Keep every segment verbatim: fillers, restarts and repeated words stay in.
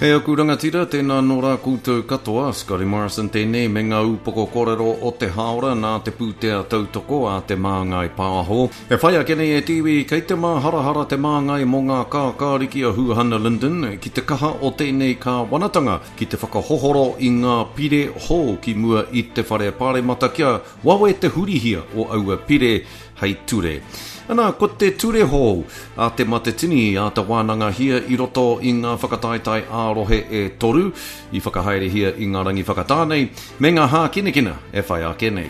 E aku rangatira, tēnā nō rā koutou katoa, Scotty Morrison tēnei me ngā upoko kōrero o te haora nā te pūtea tautoko a te māngai pāho. E whai a kenei e tiwi, kei te mā harahara te māngai mō ngā kākāriki a Huahana Linden, ki te kaha o tēnei kā wanatanga, ki te whakahohoro i ngā pire hō ki mua i te whare pāremata kia wawe te hurihia o aua pire hei ture. Ana, ko te ture hou a te matetini a te wānanga hia i roto i ngā whakataitai ārohe e toru, i whakahaere hia i ngā rangi whakatānei, me ngā hā kinekina e whai a kenei.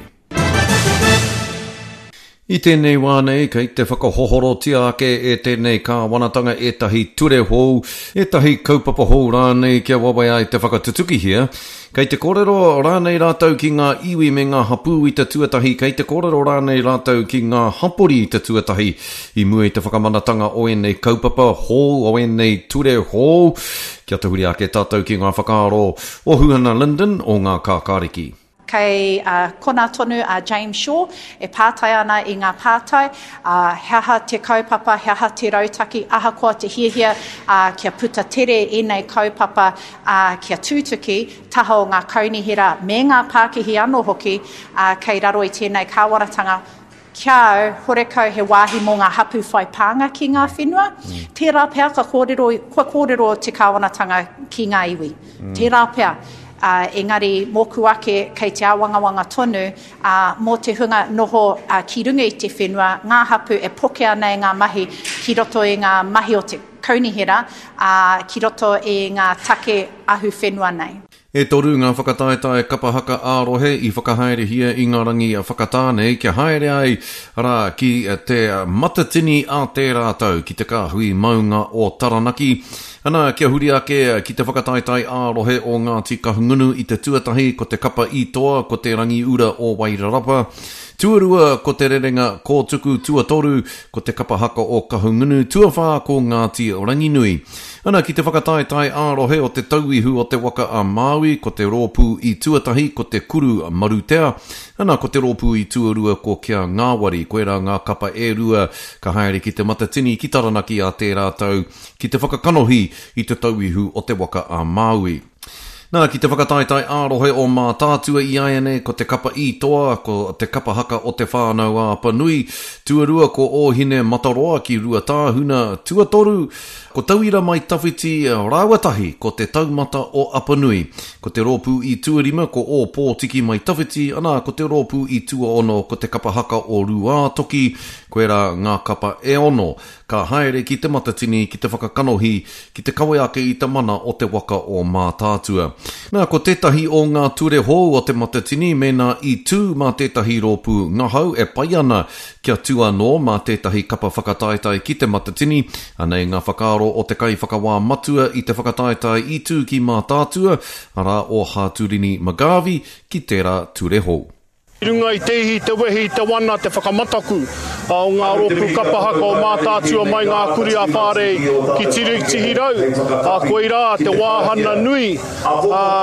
I tēnei wānei, kei te whakahohoro tia ake e tēnei kā wanatanga e tahi ture hou, e tahi kaupapa hou rānei kia wawe ai te whakatutuki hia. Kei te kōrero rānei rātau ki ngā iwi me ngā hapū i te tuatahi, kei te kōrero rānei rātau ki ngā hapori i te tuatahi, i mua i te whakamanatanga o enei kaupapa hou, o enei ture hou, kia te huri ake tātou ki ngā whakaaro o Huahana Linden o ngā kākāriki. Kei uh, kona tonu a uh, James Shaw, e pātai ana i ngā pātai, uh, heaha te kaupapa, heaha te rautaki, aha koa te hiahia, uh, kia puta tere i nei kaupapa, uh, kia tūtuki, taha o ngā kaunihira me ngā Pākihi anō hoki, uh, kei raro i tēnei kāwaratanga, kia au, horekau he wāhi mō ngā hapu whai pānga ki ngā whenua, mm. tērā pēr ka kōrero, kua kōrero te kāwanatanga ki ngā iwi, mm. tērā pēr. Uh, engari moku ake kei te awangawanga tonu, uh, mō te hunga noho uh, ki runga i te whenua, ngā hapu e poke ana i ngā mahi ki roto i ngā mahi o te kaunihira, uh, ki roto i ngā take ahu whenua nei. E toru ngā whakataetae kapahaka ārohe i whakahaere hia i ngā rangi a whakatānei kia haere ai rā ki te matatini a te rātau ki te kāhui maunga o Taranaki. Ana, kia huri ake ki te whakataetai ārohe o Ngāti Kahungunu i te tuatahi ko te kapa i toa, ko te rangi ura o Wairarapa. Tuarua ko te rerenga kōtuku tuatoru, ko te kapahaka o Kahungunu, tuawha ko Ngāti Ranginui. Ana, ki te whakataetai ārohe o te tauihu o te waka a Māui, ko te rōpū i tuatahi, ko te kuru marutea. Ana, ko te rōpū i tuarua ko kia ngāwari, koe rā ngā kapa e rua, ka haere ki te matatini ki Taranaki a te rātau, ki te whakakanohi i te tauihu o te waka a Māui. Nā, ki te whakataetai ārohe o mā tātua i aiane, ko te kapa i toa, ko te kapa haka o te whānau a Panui, tuarua ko ōhine mataroa ki rua tāhuna tuatoru, ko tauira mai tawhiti rāwatahi, ko te taumata o Apanui, ko te rōpū i tuarima, ko o pōtiki mai tawhiti, ana ko te rōpū i tua ono, ko te kapa haka o rua toki, koe rā ngā kapa e ono, ka haere ki te matatini, ki te whakakanohi, ki te kawe ake i te mana o te waka o mā tātua. Nā, ko tētahi o ngā ture hou o te matatini, mena i tū mā tētahi rōpū ngahau e pai ana kia tua no mā tētahi kapa whakataetai ki te matatini, anei ngā whakaaro o te kai whakawā matua i te whakataetai i tū ki mā tātua, ara o Hāturini Magawi ki tērā ture hou. I runga i tehi, te wehi, te wana, te whakamataku o ngā rōpū kapahaka o mā tātua mai ngā kuri a whāre ki tiri tihirau. A koe rā, te wāhana nui, a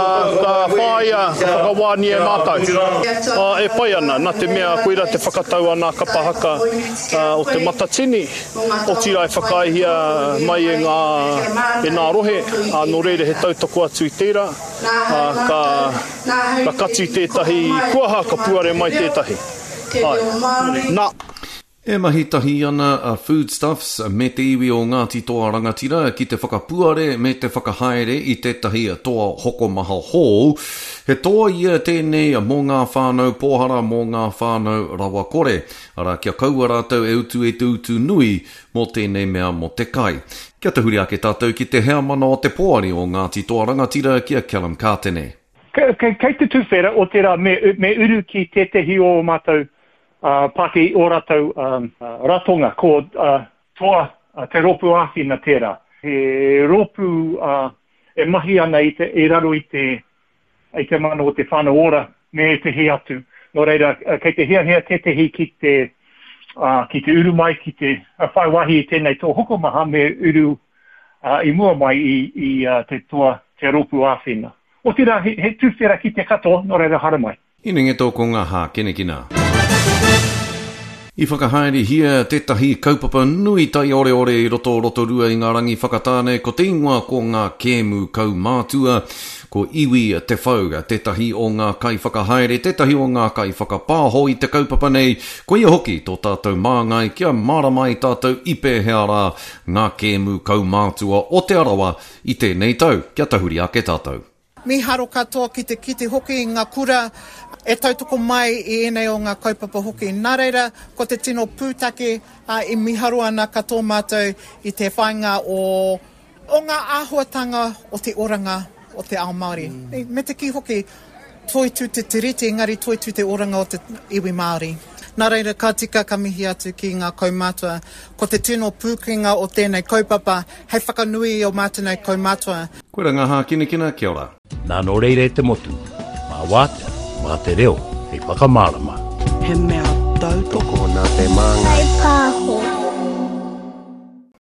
whāia whakawāni e mātau. A, e pai ana, nā te mea koe rā te whakatau ana kapahaka a, o te matatini. O tira e whakaihia mai e ngā, e ngā rohe, a no reire he tautoko atu i tērā. A, ka, ka kati tētahi kuaha ka puare mai tētahi. Ai. Nā. E mahi tahi ana uh, foodstuffs me te iwi o Ngāti Toa Rangatira ki te whakapuare me te whakahaere i tētahi toa hoko maha hou. He toa ia tēnei mō ngā whānau pōhara mō ngā whānau rawa kore. Ara kia kaua rātau e utu e te utu nui mō tēnei mea mō te kai. Kia te huri ake tātou ki te hea mana o te pōari o Ngāti Toa Rangatira kia Callum Kātene. Kei, kei te tuwhera o tērā me, me uru ki tētehi o mātou uh, Pāti o rātou um, uh, ratonga ko uh, toa uh, te rōpū āwhina tērā. He rōpū uh, e mahi ana i, te, e raro i te, i te mana o te whānau ora me te he atu. Nō reira, uh, kei te hea hea tētehi ki te, uh, ki te uru mai, ki te uh, whaiwahi i tēnei tō hokomaha me uru uh, i mua mai i, i uh, te toa te rōpū āwhina. O tira, he, he tūwhera ki te kato, nō reira haramai. Ine nge tōku ngā hā kenekina. I whakahaere hia tētahi kaupapa nui tai ore ore i roto roto rua i ngā rangi whakatāne ko te ingoa ko ngā kēmu kaumātua, ko iwi te whau, tētahi o ngā kai whakahaere, tētahi o ngā kai whakapāho i te kaupapa nei, ko ia hoki tō tātou māngai kia maramai tātou ipe hea rā ngā kēmu kaumātua o te arawa i tēnei tau, kia tahuri ake tātou. Mi haro katoa ki te kite hoki i ngā kura, e tautoko mai i enei o ngā kaupapa hoki. Nā reira, ko te tino pūtake uh, i miharu ana katoa mātou i te whainga o, o ngā āhuatanga o te oranga o te ao Māori. Mm. Me te ki hoki, toitu te tiriti, engari toitu te oranga o te iwi Māori. Nā reira, ka tika ka mihi atu ki ngā kaumātua. Ko te tino pūkinga o tēnei kaupapa, hei whakanui o mātenei kaumātua. Koera ngā hā kina kina, kia ora. Nā no reire te motu, mā wātea, mā te reo, hei whakamārama. He mea tautoko nā te mānga